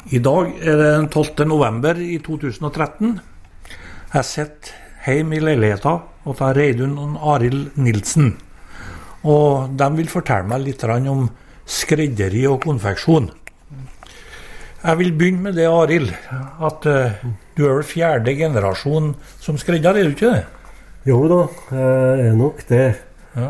I dag det den 12. november i 2013. Jeg sitter hjemme i leiligheten og tar Reidun og Arild Nilsen. Og de vil fortelle meg litt om skredderi og konfeksjon. Jeg vil begynne med det, Arild, at du vel 4. generasjon som skredder, du ikke det? Jo da, jeg nok det. Ja.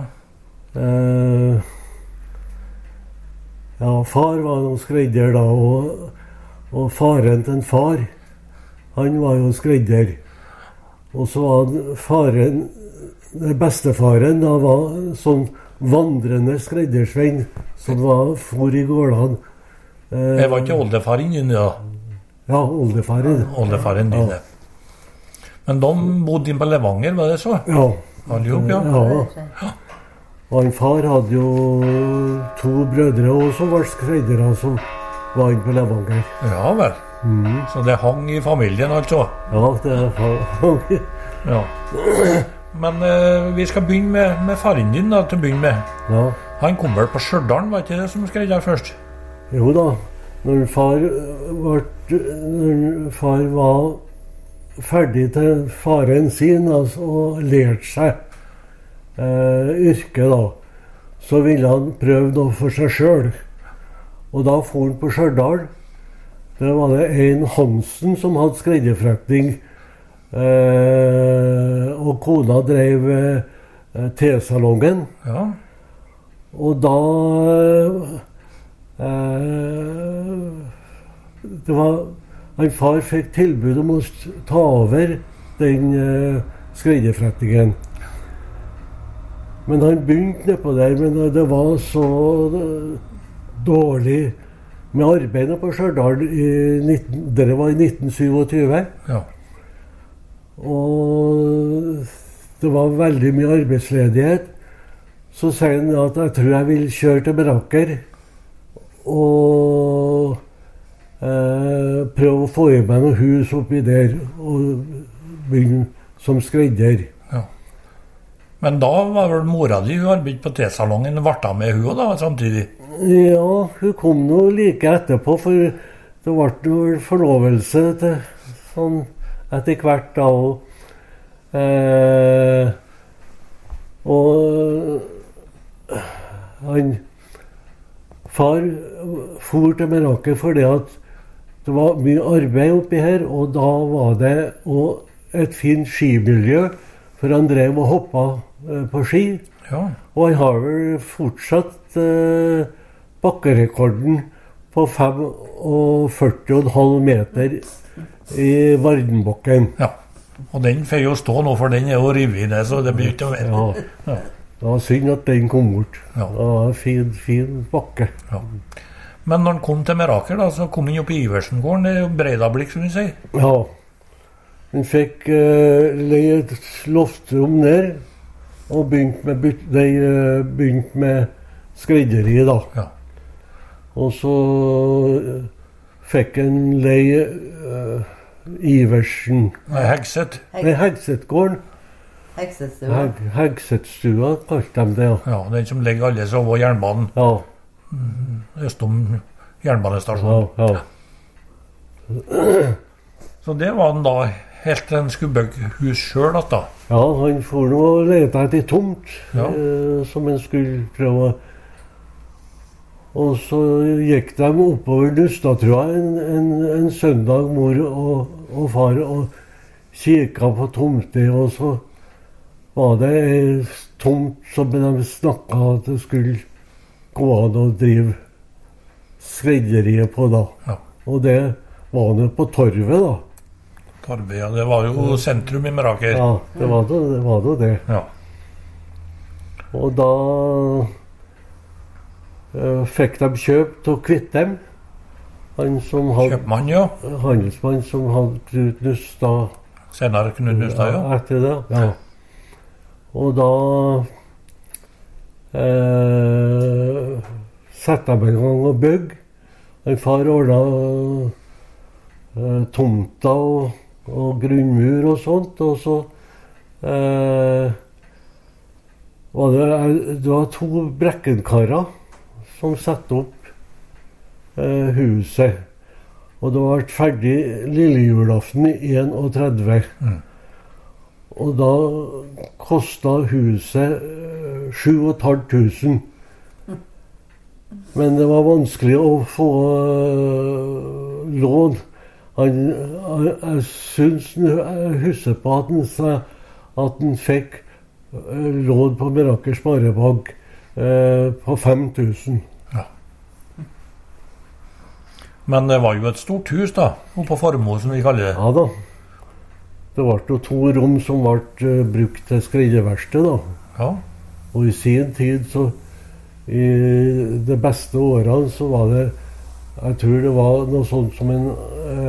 Ja, far var noen skredder da, og faren til en far, han var jo skredder. Og så var faren, bestefaren da, var sånn vandrende skreddersvenn, som var for i gårdene. Det var ikke oldefaren din da? Ja, oldefaren. Oldefaren din, ja. Men de bodde inn på Levanger, var det så? Ja. Allihop, ja. Ja. Og en far hadde jo 2 brødre også, som var skreddere, som var inn på Levanger. Ja vel. Så det hang i familien, altså? Ja, det hang. Ja. Men vi skal begynne med faren din da, til å begynne med. Ja. Han kom vel på Stjørdal, var ikke det som skredde først? Jo da, når far var ferdig til faren sin, altså, og lærte seg yrke da, så ville han prøve noe for seg selv. Og da for han på Stjørdal. Det var det en Hansen som hadde skredderforretning, og kona drev tesalongen. Ja. Og da en far fikk tilbud om å ta over den skredderforretningen. Men han begynte nedpå der, men det var så dårlig med arbeidet på Stjørdal. Det var i 1927. Ja. Og det var veldig mye arbeidsledighet. Så sier han at jeg tror jeg vil kjøre til Braker og prøve å få i meg noe hus oppi der og begynne som skredder. Ja. Men da var vel mora di, hun arbeidet på tesalongen, ble da med hun da samtidig? Ja, hun kom nå like etterpå, for det ble noe forlovelse til sånn etter hvert da. Og far for til Meråker fordi at det var mye arbeid oppi her, og da var det et fint skimiljø, for han drev og hoppet på ski. Ja. Og han har vel fortsatt bakkerekorden på 45,5 meter i Vardenbakken. Ja, og den får jo stå nå, for den jo rivet i det, så det blir ikke mer. Ja. Ja. Det var synd at den kom bort. Ja. Det var en fin bakke. Ja. Men når han kom til Meråker da, så kom han opp i Iversen-gården, det er jo Breidablikk, som vi sier. Ja. Han fikk leie et loftrom der, og begynte med skredderi da. Ja. Og så fikk han leie Iversen. Nei, Hegset. Hegsetgården. Hegsetstua. Hegsetstua kalte de det, ja. Ja, den som ligger alle så over jernbanen. Ja. Østom jernbanestasjonen. Ja. Så det var han da, helt til han skulle bygge hus selv da. Ja, han for nå og lete etter tomt, Ja. som han skulle prøve. Og så gikk de oppover Nustatrua en søndag, mor og far, og kikket på tomter, og så var det en tomt som de snakket at det skulle gå an å drive skredderiet på da. Ja. Og det var det på Torvet da. Torvet, ja, det var jo sentrum i Meråker. Ja, det var det. Ja. Og da fikk de kjøpt og kvitt dem. Han som hadde Kjøpmann, ja. handelsmann som hadde Knut Nustad. Senere Knut Nustad, ja. Etter det, ja. Og da satte de en gang og bygge. En far ordnet tomta og grunnmur og sånt, og så det var 2 brekkenkarer som satte opp huset. Og det var ferdig lillejulaften i 31. Og da kostet huset 7.500. Men det var vanskelig å få lån. Jeg synes, jeg husker på at han sa at han fikk lån på Meråker Sparebank på 5.000. Ja. Men det var jo et stort hus da, oppe på Formoe som vi kaller det. Ja da. Det var jo 2 rom som ble brukt til skredderverksted da. Ja. Og i sin tid så, i de beste årene så var det, jeg tror det var noe sånt som en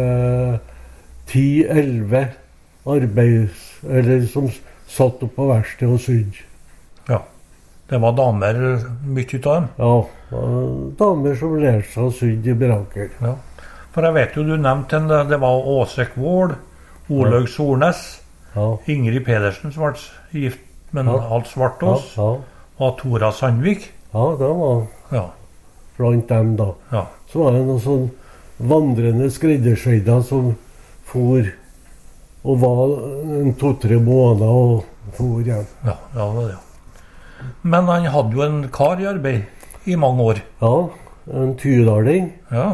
10-11 eller som satt opp på verksted og sydde. Ja. Det var damer mye ut av dem. Ja, damer som lærte seg å sydde i Meråker. Ja. For jeg vet jo, du nevnte en, det var Åsek Vål, Olaug Sornes, Ingrid Pedersen som ble gift med Alt Svartås, og Tora Sandvik. Ja, det var blant dem da. Ja. Så var det noen sånn vandrende skreddersøyder som for og var 2-3 måneder og for igjen. Ja, det var det. Men han hadde jo en kar i arbeid i mange år. Ja, en tydaling. Ja.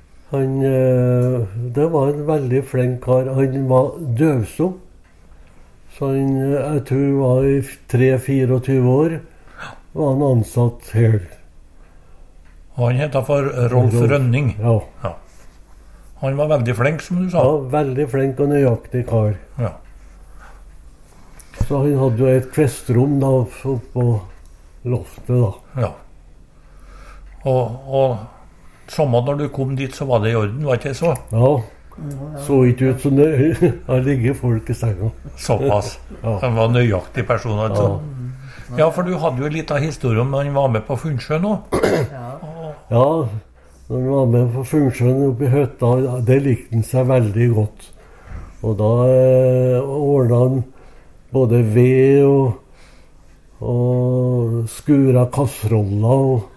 Det var en veldig flink kar. Han var døvstum. Så jeg tror var i 23-24 år var han ansatt her. Og han heter for Rolf Rønning. Ja. Ja. Han var veldig flink, som du sa. Ja, veldig flink og nøyaktig kar. Ja. Så han hadde jo et kvestrom da, oppå loftet da. Ja. Og samme når du kom dit, så var det i orden, var ikke det så? Ja. Så ikke ut som det har ligget folk i senga. Såpass. Han var nøyaktig person, altså. Ja, for du hadde jo en liten historie om han var med på Funnsjøen nå. Ja, når han var med på Funnsjøen oppe i høtta, det likte han seg veldig godt. Og da ordnet han både ved og skura kasseroller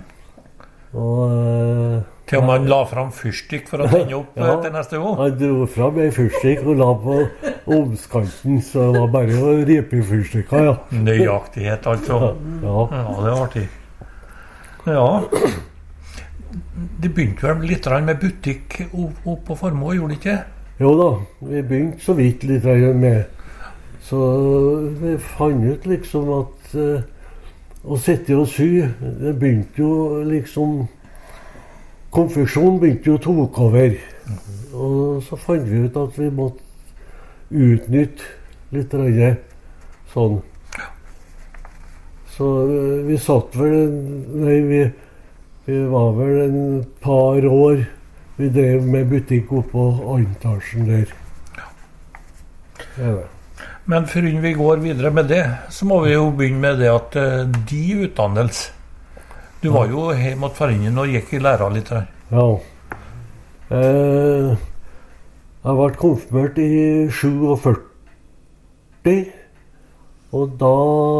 og til om han la fram fyrstikk for å tenne opp til neste gang? Han dro fram en fyrstikk og la på omskanten, så det var bare å ripe i fyrstikka, ja. Nøyaktighet, altså. Ja, det var artig. Ja. Det begynte vel litt med butikk opp på Formoe, gjorde det ikke? Jo da, vi begynte så vidt litt med. Så vi fant ut liksom at å sitte og sy, det begynte jo liksom, konfeksjon begynte jo tok over. Og så fant vi ut at vi måtte utnytte litt sånn. Så vi satt vel, vi var vel en par år, vi drev med butikk oppe på Antarsen der. Ja. Men før vi går videre med det, så må vi jo begynne med det at de utdannelse. Du var jo hjemme mot foreningen og gikk i læra litt her. Ja. Jeg ble konfirmert i 47. Og da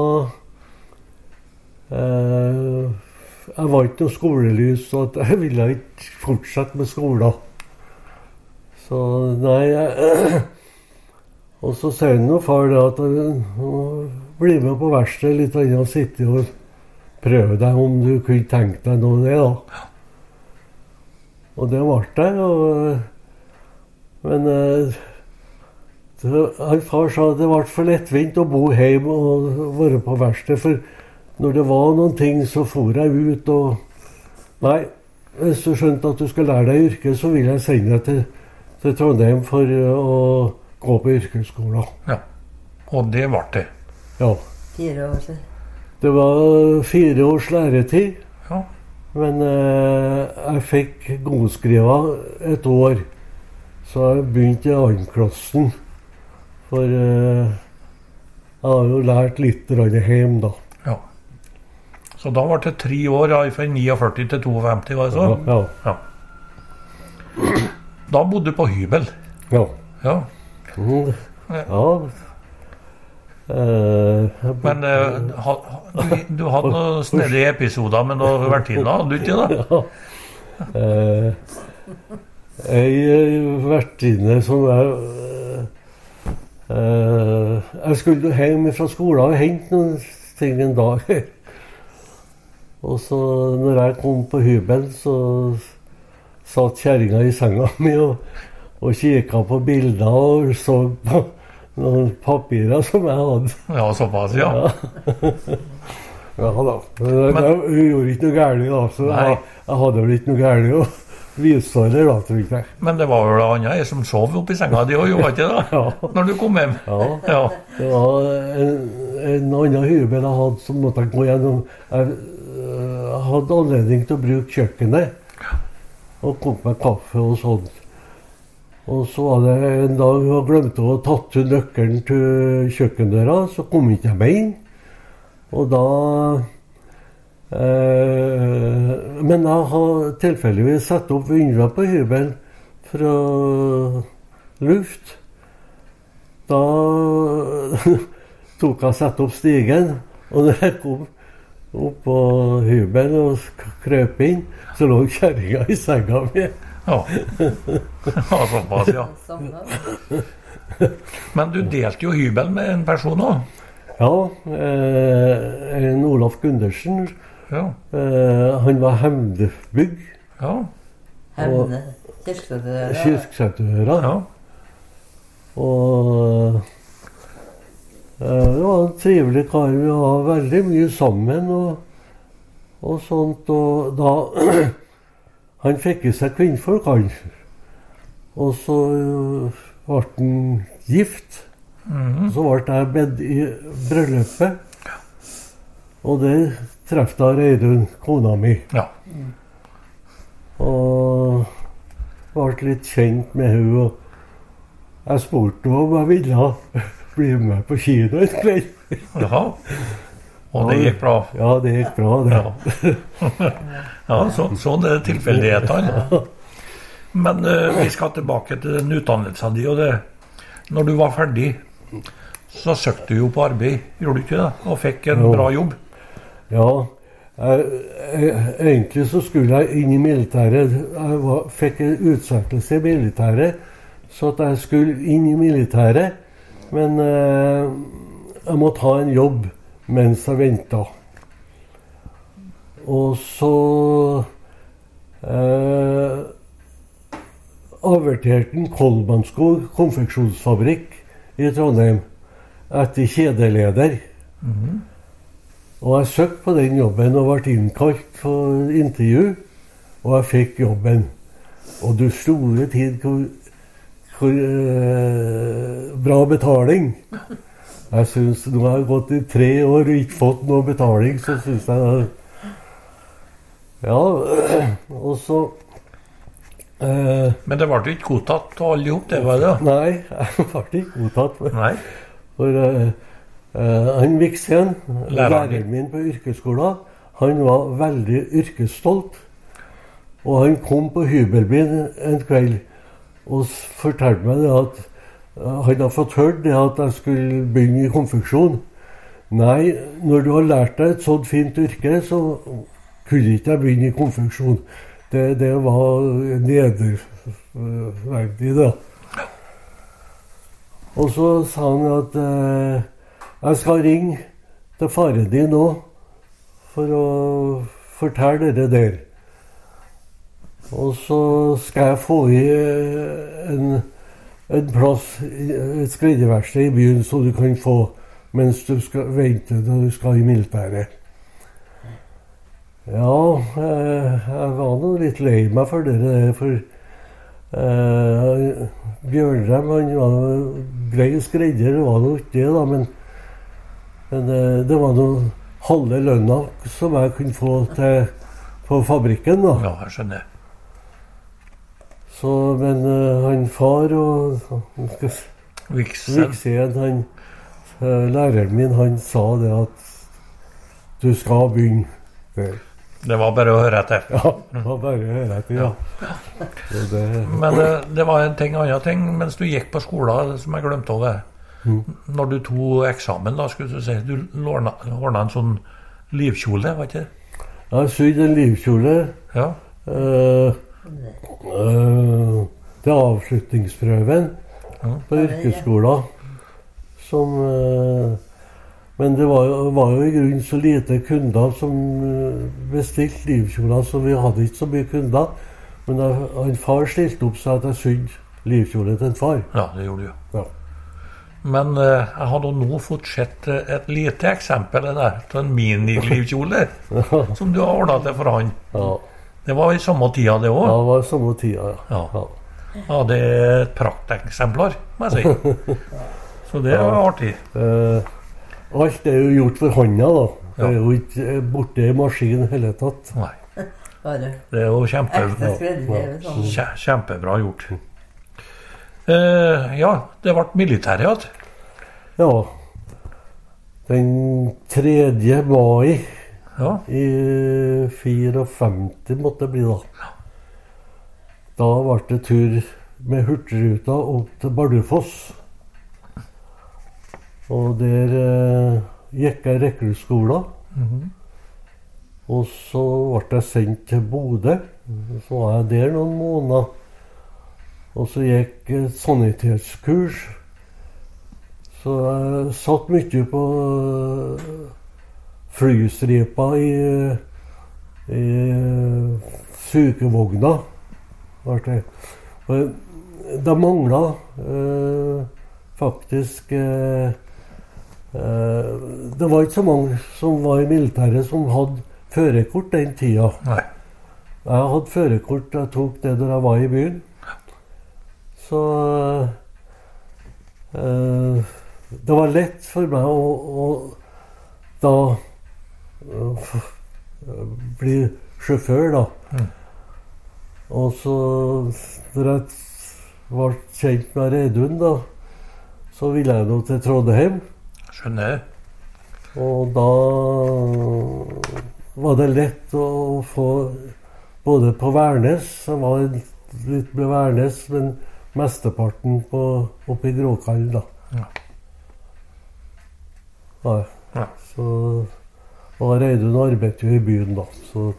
jeg var ikke noe skolelys, så jeg ville ikke fortsette med skolen. Så nei, og så sier han jo far det at bli med på verkstedet litt og sitte og prøve deg om du kunne tenke deg noe det da. Og det ble det, men han far sa at det ble for lettvint å bo hjemme og være på verksted, for når det var noen ting så for jeg ut og nei, hvis du skjønte at du skal lære deg yrke, så vil jeg sende deg til Trondheim for å gå på yrkesskolen. Ja, og det ble det. Ja. 4 år siden. Det var 4 års læretid, ja. Men jeg fikk godskriva et år, så jeg begynte i andreklassen, for jeg har jo lært litt hjemme da. Ja. Så da var det 3 år, fra 49 til 52, var det så? Ja. Ja. Da bodde du på hybel? Ja. Ja. Ja. Men du hadde noen snedige episoder med noen vertinner, hadde du ikke det? Ja. ei vertinne som jeg skulle hjem fra skolen og hente noen ting en dag. Og så når jeg kom på hybelen, så satt kjerringa i senga mi og kikket på bilder og så på noen papirer som jeg hadde. Ja, såpass, ja. Ja da. Men hun gjorde ikke noe gærlig da, så jeg hadde vel ikke noe gærlig å vise det da, tror jeg. Men det var jo da Anja som sov oppe i senga di, og gjorde ikke det da, når du kom hjem. Ja. Det var en annen hybel jeg hadde som måtte jeg gå gjennom. Jeg hadde anledning til å bruke kjøkkenet og koke meg kaffe og sånt. Og så var det en dag jeg glemte å tatt ut nøkkelen til kjøkkendøra, så kom ikke jeg med inn. Og da men jeg har tilfeldigvis satt opp vinduer på hybelen for å luft. Da tok jeg satt opp stigen, og når jeg kom opp på hybelen og krøp inn, så lå kjerringa i senga mi. Ja, såpass, ja. Men du delte jo hybel med en person også. Ja, en Olaf Gundersen. Ja. Han var Hemdebygg. Ja. Hemne, Kirkesæterdøra. Kirkesæterdøra. Ja. Og det var en trivelig kar. Vi var veldig mye sammen og sånt. Og da han fikk i seg kvinnfolk, han. Og så ble han gift. Så ble jeg bedt i bryllupet. Og det traff da Reidun, kona mi. Ja. Og ble litt kjent med henne. Og jeg spurte om jeg ville bli med på kino en kveld. Jaha. Og det gikk bra? Ja, det gikk bra, det. Ja, sånn er tilfeldighetene. Men vi skal tilbake til den utdannelsen din, og det. Når du var ferdig, så søkte du jo på arbeid, gjorde du ikke det? Og fikk en bra jobb. Ja, egentlig så skulle jeg inn i militæret. Jeg fikk en utsettelse i militæret, så at jeg skulle inn i militæret. Men jeg måtte ha en jobb mens jeg ventet. Og så averterte en Kolmanskog konfeksjonsfabrikk i Trondheim etter kjedeleder. Og jeg søkte på den jobben og ble innkalt for intervju, og jeg fikk jobben. Og du store tid hvor bra betaling. Jeg synes, nå har jeg gått i 3 år og ikke fått noe betaling, så synes jeg det. Ja, og så men det ble ikke godtatt til alle ihop, det var det? Nei, jeg ble ikke godtatt. Nei. For han Viksen, læreren min på yrkesskolen, han var veldig yrkesstolt. Og han kom på hybelbyen en kveld og fortalte meg det at han hadde fått hørt det at jeg skulle begynne i konfeksjon. Nei, når du har lært deg et sånt fint yrke, så kunne ikke jeg begynne i konfeksjon. Det var nederverdig, da. Og så sa han at jeg skal ringe til faren din nå for å fortelle dere der. Og så skal jeg få i en plass, et skredderverksted i byen, så du kan få mens du skal vente da du skal i militæret. Ja, jeg var nå litt lei meg for det, for Bjørnrem, han var grei skredder, det var noe ikke det da, men det var noe halve lønna som jeg kunne få på fabrikken da. Ja, jeg skjønner. Så, men han far og Viksen, læreren min, han sa det at du skal begynne der. Det var bare å høre etter. Ja, det var bare å høre etter, ja. Men det var en annen ting mens du gikk på skolen som jeg glemte over. Når du tog eksamen, da skulle du si, du ordnet en sånn livkjole, var ikke det? Jeg sydde en livkjole. Ja. til avslutningsprøven på yrkesskolen. Men det var jo i grunnen så lite kunder som bestilte livkjoler, så vi hadde ikke så mye kunder. Men en far stilte opp så at jeg sydde livkjole til en far. Ja, det gjorde du jo. Ja. Men jeg hadde nå fått sett et lite eksempel der, til en minilivkjole, som du har ordnet til for han. Ja. Det var i samme tida det også. Ja, det var i samme tida, ja. Ja, det er et prakteksemplar, må jeg si. Så det var artig. Alt er jo gjort for hånda, da. Det er jo ikke borte i maskinen hele tatt. Nei. Bare Det er jo ekte skreddrevet sånn. kjempebra gjort. Ja, det ble militæret igjen. Ja. Den 3. mai Ja. i 54 måtte det bli da. Da ble det tur med Hurtigruta opp til Bardufoss. Og der gikk jeg rekruttskolen. Og så ble jeg sendt til Bodø. Så var jeg der noen måneder. Og så gikk jeg sanitetskurs. Så jeg satt mye på flystripa i sykevogna. Det manglet faktisk det var ikke så mange som var i militæret som hadde førerkort den tida. Nei. Jeg hadde førerkort, jeg tok det da jeg var i byen. Så det var lett for meg å da bli sjåfør, da. Og så da jeg ble kjent med Reidun, da, så ville jeg nå til Trondheim. Skjønner. Og da var det lett å få både på Værnes, jeg var litt med Værnes, men mesteparten oppe i Gråkallen, da. Ja. Så, og Reidun arbeidet jo i byen, da. Så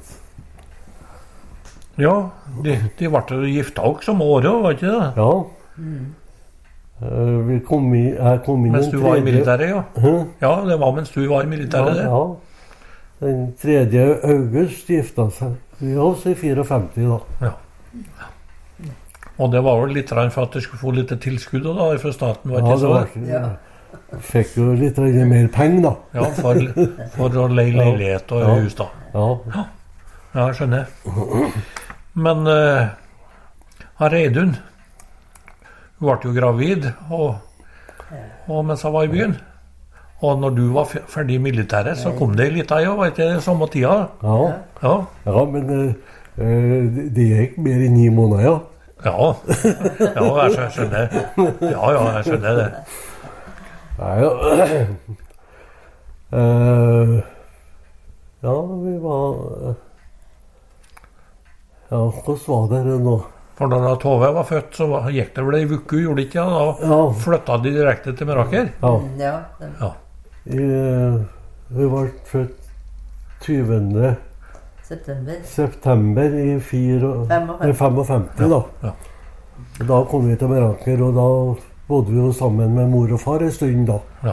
Ja, de ble gifta også om året, var ikke det? ja. Jeg kom inn Mens du var i militæret, ja. Ja, det var mens du var i militæret, det. Ja. Den 3. august gifta seg vi oss i 54, da. Ja. Og det var vel litt for at du skulle få litt tilskudd da, fra staten, var Ja, ikke det var så? ikke, fikk jo litt mer penger, da. Ja, for å leie leilighet og hus, da. Ja. Ja, jeg skjønner. Men Reidun, hun ble jo gravid og mens jeg var i byen. Og når du var ferdig i militæret, så kom det litt av, var ikke det samme tida? Ja, men det gikk mer enn 9 måneder, ja. Ja, jeg skjønner. Ja, jeg skjønner det. Ja, vi var ja, hvordan var det nå? For da Tove var født, så gikk det vel ei uke, gjorde det ikke? Da flytta de direkte til Meråker? Ja. Vi ble født 20. september i 55, da. Ja. Da kom vi til Meråker, og da bodde vi jo sammen med mor og far en stund, da. Ja.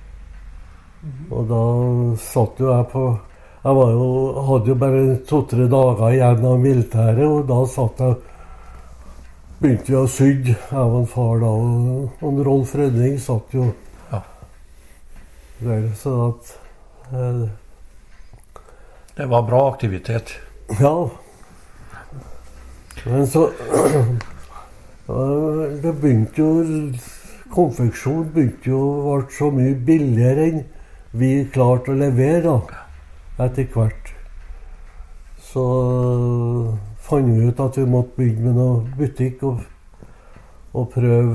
Og da satt jo jeg på hadde jo bare 2-3 dager igjen av militæret, og da begynte jeg å sydde. Jeg var en far da, og Rolf Rønning satt jo der, så at det var bra aktivitet. Ja. Men så det begynte jo konfeksjon begynte jo å bli så mye billigere enn vi klarte å levere, da. Etter hvert. Så fant vi ut at vi måtte begynne med noe butikk og prøve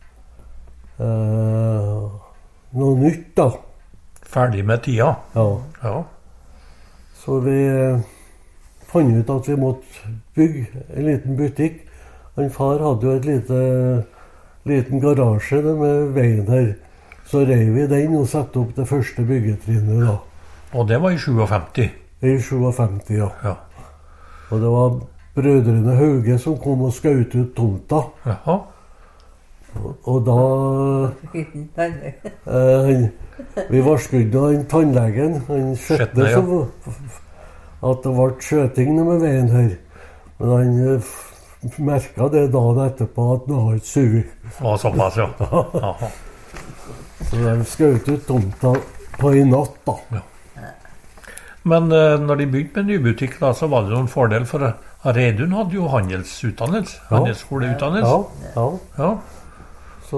noe nytt, da. Ferdig med tida. Ja. Så vi fant ut at vi måtte bygge en liten butikk. Han far hadde jo liten garasje med veien her. Så reiv vi den og satte opp det første byggetrinnet, da. Og det var i 57? I 57, ja. Og det var brødrene Hauge som kom og skjøt ut tomta. Jaha. Og da vi var skudd av en tannlegen. Han skjøtte ja. så at det ble skjøting med veien her. Men han merket det dagen etterpå at han har ikke suget. Såpass, ja. Jaha. Så de skjøt ut tomta på en natt, da. Ja. Men når de begynte med nybutikk, da, så var det noen fordel, for Reidun hadde jo handelsskoleutdannelse. Ja. Så,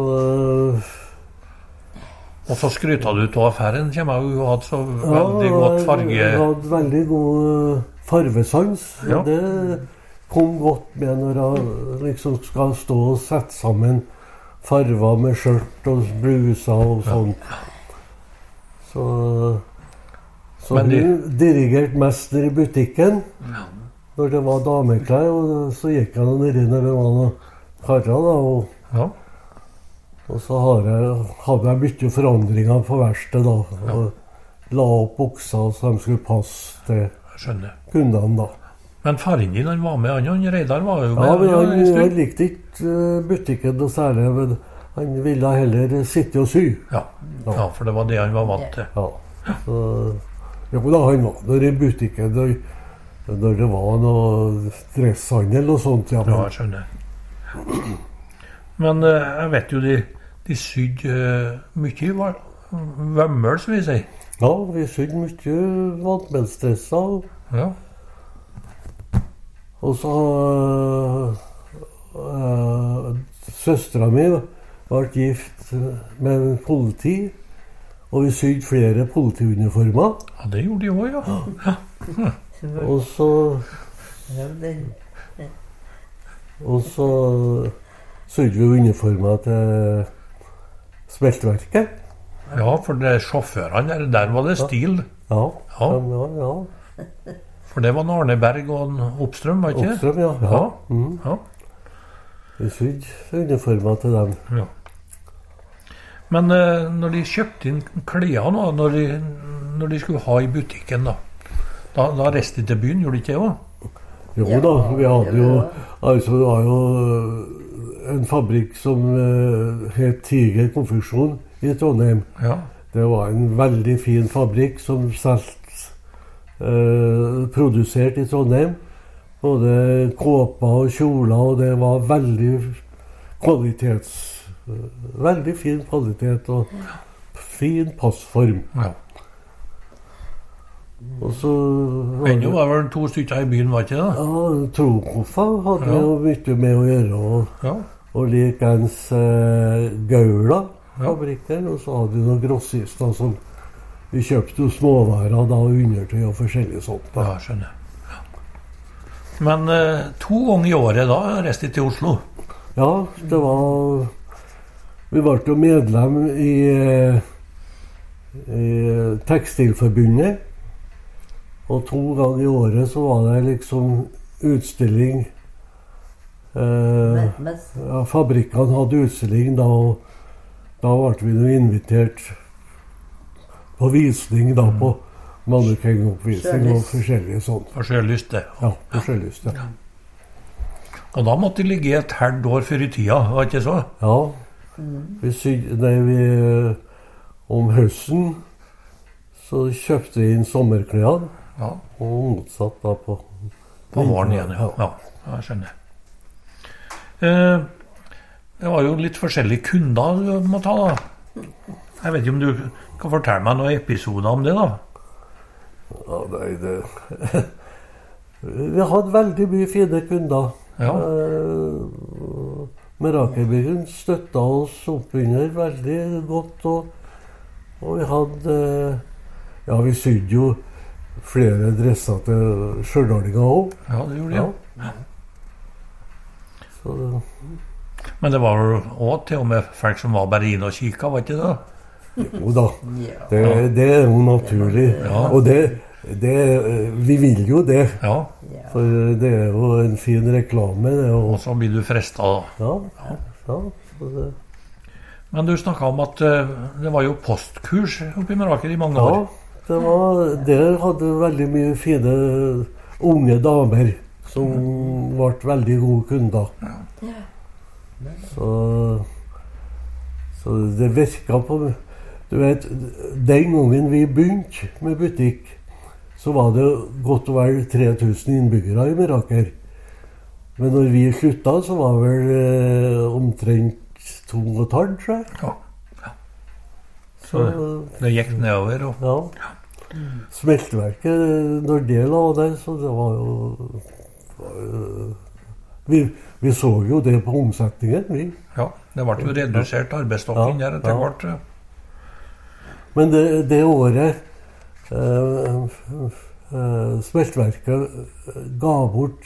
og så skryta du av affæren, kommer jo hatt så veldig godt farge... Ja, jeg hadde veldig god farvesans. Ja. Det kom godt med når jeg liksom skal stå og sette sammen farver med skjørt og bluser og sånt. Så hun dirigerte mest ned i butikken når det var dameklær, og så gikk jeg ned når det var noen karer da, og så hadde jeg mye forandringer på verksted da, og la opp bukser så de skulle passe til kundene da. Men faren din, han var med, han Reidar var jo med. Ja, men han likte ikke butikken noe særlig, men han ville heller sitte og sy. Ja, for det var det han var vant til. Ja, da han var der i butikken, når det var noe dresshandel og sånt. Ja, jeg skjønner. Men jeg vet jo, de sydde mye vømmel, som vi sier. Ja, vi sydde mye vantmelsdresser. Ja. Og så søstera mi ble gift med politi, og vi sydde flere politiuniformer. Ja, det gjorde de også, ja. Og så sydde vi uniformer til smeltverket. Ja, for det sjåførene, der var det stil. Ja. For det var Arne Berg og Oppstrøm, var ikke det? Oppstrøm, ja. Vi sydde uniformer til dem. Ja. Men når de kjøpte inn klær nå, når de skulle ha i butikken da reiste de til byen, gjorde de ikke det også? Jo da, vi hadde jo, altså det var jo en fabrikk som het Tiger Konfeksjon i Trondheim. Ja. Det var en veldig fin fabrikk som produsert i Trondheim. Både kåper og kjoler, og det var veldig fin kvalitet og fin passform. Ja. Og så Ennå var vel 2 stykker i byen, var ikke det? Ja, Trokoffa hadde jo mye med å gjøre, og likens Gaula-fabrikken, og så hadde vi noen grossister som vi kjøpte jo småvarer da, undertøy og forskjellig sånt. Da. Ja, skjønner. Men 2 ganger i året da reiste de til Oslo? Ja, det var... Vi ble jo medlem i Tekstilforbundet, og 2 ganger i året så var det liksom utstilling. Fabrikkene hadde utstilling da, og da ble vi jo invitert på visning da, på mannekengoppvisning og forskjellige sånt. På Sjølyst, det. Ja, på Sjølyst, ja. Og da måtte de ligge et halvt år før i tida, var det ikke så? Ja. Om høsten så kjøpte vi inn sommerklær, og motsatt da på våren igjen, ja. Jeg skjønner. Det var jo litt forskjellige kunder du må ta da. Jeg vet ikke om du kan fortelle meg noen episoder om det da? Ja, nei, vi hadde veldig mye fine kunder. Ja. Merakelbyen støttet oss opp under veldig godt, og vi hadde, vi sydde jo flere dresser til Stjørdalinger også. Ja, det gjorde de. Ja. Så, men det var jo også til og med folk som var bare inne og kikket, var ikke det? Jo da, det er jo naturlig, og vi vil jo det, for det er jo en fin reklame. Og så blir du frestet da. Ja. Men du snakket om at det var jo postkurs oppe i Meraker i mange år. Ja, det hadde veldig mye fine unge damer som ble veldig gode kunder. Så det virket på... Du vet, den gangen vi begynte med butikk, så var det godt og vel 3000 innbyggere i Meråker. Men når vi sluttet, så var vel omtrent 2,5, tror jeg. Ja. Så det gikk nedover. Og... Ja. Smelteverket, når det la der, så det var jo... Vi så jo det på omsetningen, vi. Ja, det ble jo redusert arbeidsstokken der etter hvert. Men det året smelteverket ga bort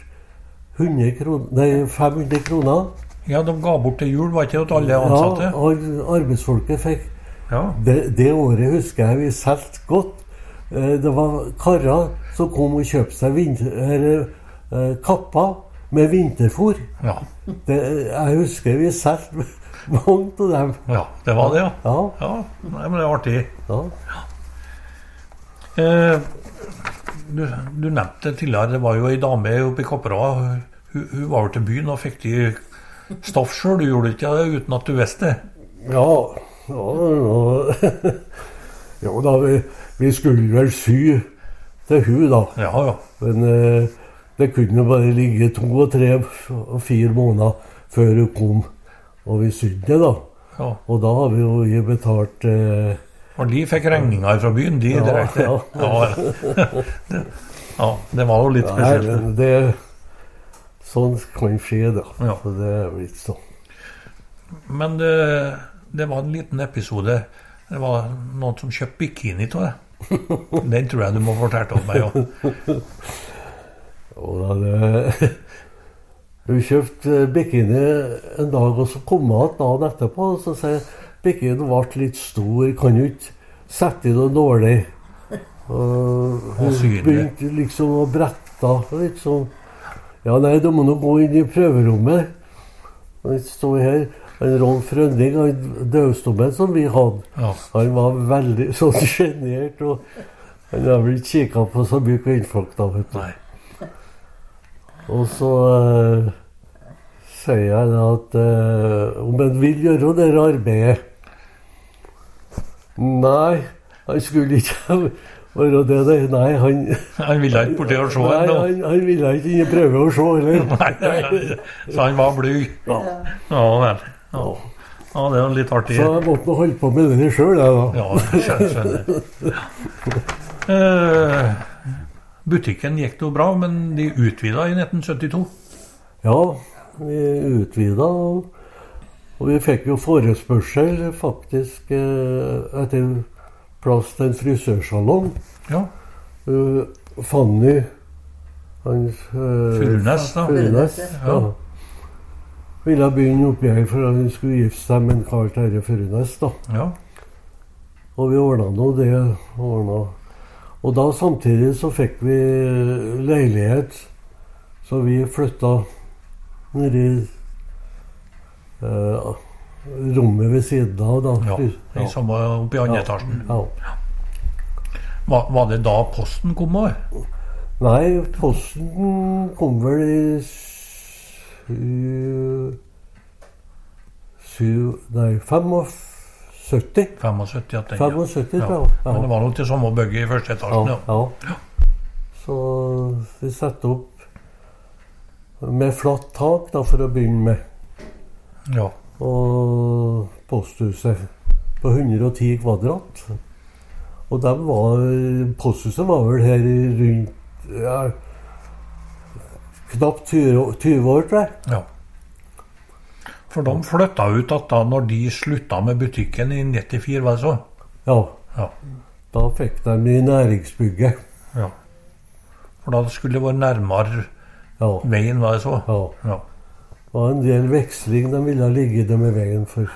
500 kroner. Ja, de ga bort til jul, var ikke det til alle ansatte? Ja, og arbeidsfolket fikk. Ja. Det året husker jeg vi solgte godt. Det var karer som kom og kjøpte seg kapper med vinterfôr. Ja. Jeg husker vi solgte mange av dem. Ja, det var det, ja. Ja. Nei, men det er artig. Ja. Du nevnte tidligere, det var jo en dame oppe i Kopperå. Hun var jo til byen og fikk de stoff selv. Du gjorde ikke det uten at du visste det. Ja, da vi skulle vel sy til hun da. Ja. Men det kunne bare ligge 2, 3 og 4 måneder før hun kom. Og vi sydde det da. Ja. Og da har vi jo betalt... Og de fikk regninger fra byen, de direkte. Ja, det var jo litt spesielt. Nei, sånn kan skje da. Ja. Så det er jo ikke sånn. Men det var en liten episode. Det var noen som kjøpte bikini til det. Den tror jeg du må fortelle om meg også. Og da hun kjøpte bikini en dag, og så kom hun dagen etterpå, og så sier bikini ble litt stor, kan jo ikke sette i noe dårlig. Og hun begynte liksom å brette, liksom. Ja, nei, du må nå gå inn i prøverommet. Og det stod her, en Rolf Rønning, en døvstummen som vi hadde. Ja. Han var veldig sånn genert, og han har vel ikke kikket på så mye kvinnfolk da, vet du. Nei. Og så sier jeg da at om han vil gjøre det arbeidet. Nei, han skulle ikke være det. Nei, han ville ikke borti å se. Nei, han ville ikke inn og prøve å se, eller? Nei, så han var blyg. Ja, vel. Ja, det er jo litt artig. Så jeg måtte nå holde på med det selv, jeg da. Ja, skjønner. Butikken gikk jo bra, men de utvidet i 1972. Ja, vi utvidet, og vi fikk jo forespørsel faktisk etter plass til en frisørsalong. Ja. Fanny Furunes, da. Furunes, ja. Ville begynne oppi her, for hun skulle gifte seg med en Karl Terje Furunes, da. Ja. Og vi ordnet nå det, Og da samtidig så fikk vi leilighet, så vi flyttet ned i rommet ved siden av da. Ja, som var oppe i andre etasjen. Ja. Var det da posten kom også? Nei, posten kom vel i 75. 75, at den, 75, tror jeg. Ja. Men det var nok til samme bygget i første etasjen, ja. Så vi satte opp med flatt tak da, for å begynne med. Ja. Og posthuset på 110 kvadrat. Og posthuset var vel her i rundt knapt 20 år, tror jeg. Ja. For de flyttet ut at da når de sluttet med butikken i 94, var det så? Ja. Da fikk de i næringsbygget. Ja. For da skulle det være nærmere veien, var det så? Ja. Det var en del veksling de ville ligge det med veien for.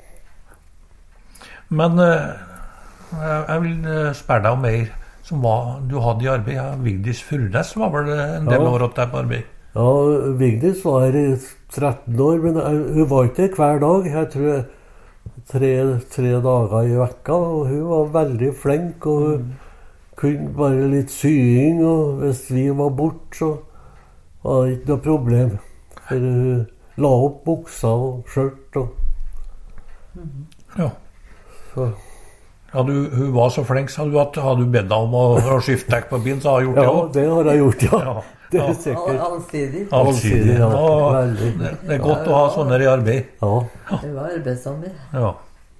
Men jeg vil spørre deg om mer som du hadde i arbeid. Ja, Vigdis Furunes var vel en del år åt deg på arbeid? Ja, Vigdis var her i 13 år, men hun var ikke hver dag. Jeg tror 3 dager i vekka, og hun var veldig flink, og hun kunne bare litt sying, og hvis vi var bort, så var ikke noe problem. For hun la opp buksa og skjørt og Ja. så. Ja, hun var så flink, sa du, at hadde du bedt deg om å skifte dekk på bilen, så har hun gjort det Ja, også. det har jeg gjort, ja. Ja. Det er Ja. sikkert. Allsidig. Allsidig. Ja, Og veldig. det er godt å ha sånne i arbeid. Ja. Det var arbeidsomme. Ja.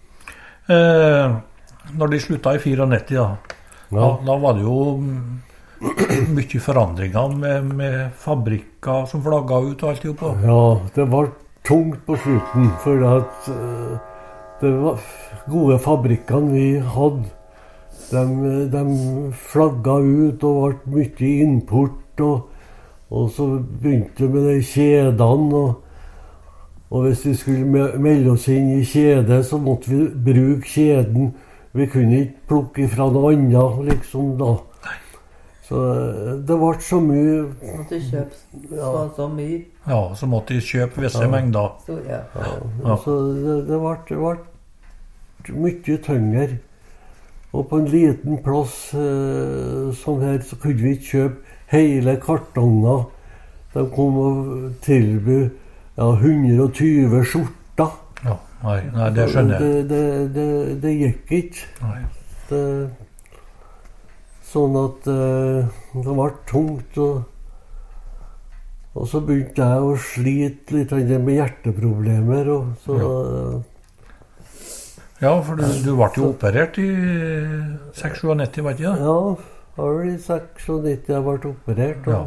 Når de slutta i 94, da, Ja. da var det jo mye forandringer med fabrikker som flagga ut og alt i hop. Ja, det var tungt på slutten, for at det var gode fabrikkene vi hadde. De flagga ut og ble mye import, og så begynte vi med de kjedene. Og hvis vi skulle melde oss inn i kjede, så måtte vi bruke kjeden. Vi kunne ikke plukke fra noe annet, liksom, da. Så det ble så mye. Måtte kjøpe så mye. Ja, så måtte de kjøpe visse mengder. Store. Ja. Så det ble mye tyngre. Og på en liten plass som her, så kunne vi ikke kjøpe hele kartonger. De kom og tilbød 120 skjorter. Ja, nei, det skjønner jeg. Det gikk ikke. Nei. Sånn at det ble tungt. Og så begynte jeg å slite litt med hjerteproblemer. Og så, Ja, for du ble jo operert i 96, var ikke det? ja, var vel i 96 jeg ble operert. Ja.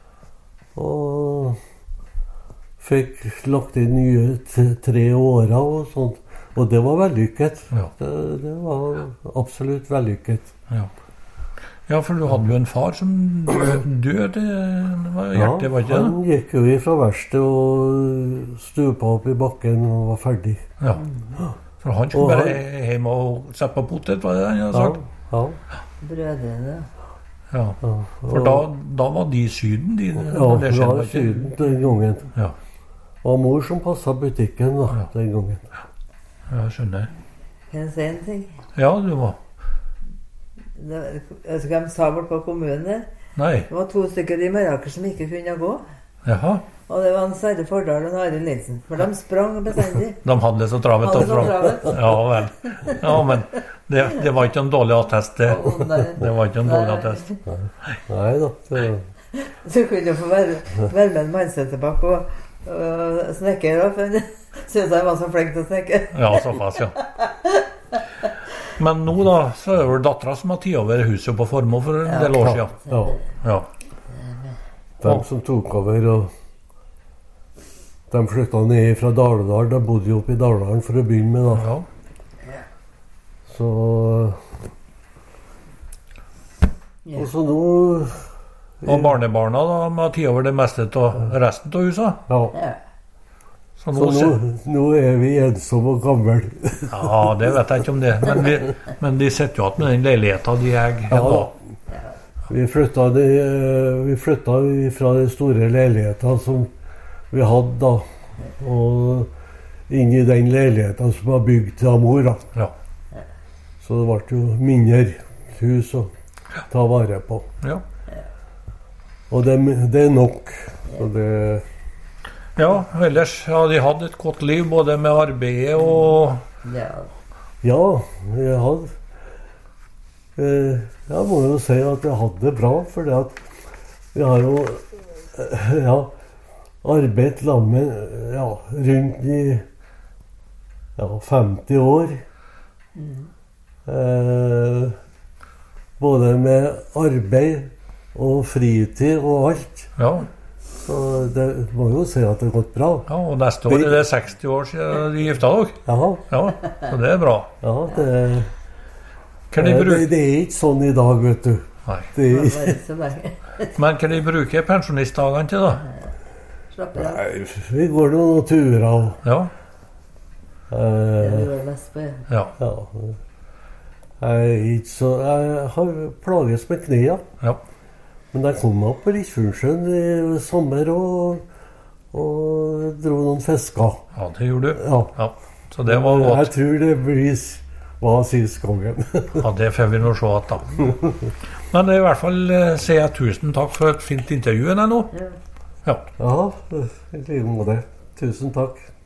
Og fikk lagt inn nye 3 årer og sånt. Og det var vellykket. Ja. Det var absolutt vellykket. Ja, for du hadde jo en far som døde. Det var hjertet, var ikke det? Han gikk jo ifra verkstedet og stupa opp i bakken og var ferdig. Ja. For han skulle bare hjem og sette på potet, var det han hadde sagt? Ja. Brødrene. Ja. For da var de i Syden, de? Ja, når det det skjedde, var var ikke? Syden den gangen. Ja. Det var mor som passet butikken da, den gangen. Ja, jeg skjønner. Kan jeg si en ting? Ja, du var. Jeg vet ikke hva de sa bort på kommunen. Nei. Det var 2 stykker i Maraker som ikke kunne gå. Jaha. Og det var en Sverre Fordal og Arild Nilsen. For de sprang bestandig. De hadde det så travelt. Hadde det så og travelt. Ja vel. Ja, men det var ikke en dårlig attest, det. Å, nei. Det var ikke en dårlig attest. Nei da. Så kunne du få være med en mannsetterbakk og snekker. For han syntes jeg var så flink til å snekke. Ja, såpass, ja. Men nå da, så er det vel dattera som har tatt over huset på Formoe for en del år siden. Ja. Ja. De som tok over, og de flytta ned fra Daledal. De bodde jo oppe i Daledalen for å begynne med, da. Ja. Så Og så nå Og barnebarna da, de har tatt over det meste av resten av huset. Ja. Ja. Så Så nå er vi ensomme og gamle. Ja, det vet jeg ikke om det. Men de sitter jo igjen med den leiligheten de eier. Ja. Vi flytta fra de store leilighetene som vi hadde da, og inn i den leiligheten som var bygd av mor. Da. Ja. Så det ble jo mindre hus å ta vare på. Ja. Og det er nok. Og det, Ja, ellers har de hatt et godt liv, både med arbeidet og Ja. ja, jeg hadde jeg må jo si at jeg hadde det bra, for vi har jo arbeidet sammen rundt i 50 år. Både med arbeid og fritid og alt. Ja. Så det må jo si at det har gått bra. Ja, og neste år er det 60 år siden de gifta dere. Ja, Ja, så det er bra. det Hva de bruker, det er ikke sånn i dag, vet du. Nei. Det er, Det var bare så lenge. Men hva de bruker pensjonistdagene til, da? Slapp av. nei, vi går noen turer og Ja. Det var mest på. Ja. ja. Jeg har plages med knea. Ja. Men jeg kom meg opp på Risfunnsjøen i sommer og dro noen fisker. Ja, det gjorde du. Ja. Ja. Så det var Jeg godt. tror det var sist gangen. Ja, det får vi nå se at da. Men i hvert fall sier jeg tusen takk for et fint intervju her nå. Ja. Ja. Ja, i like måte. Tusen takk.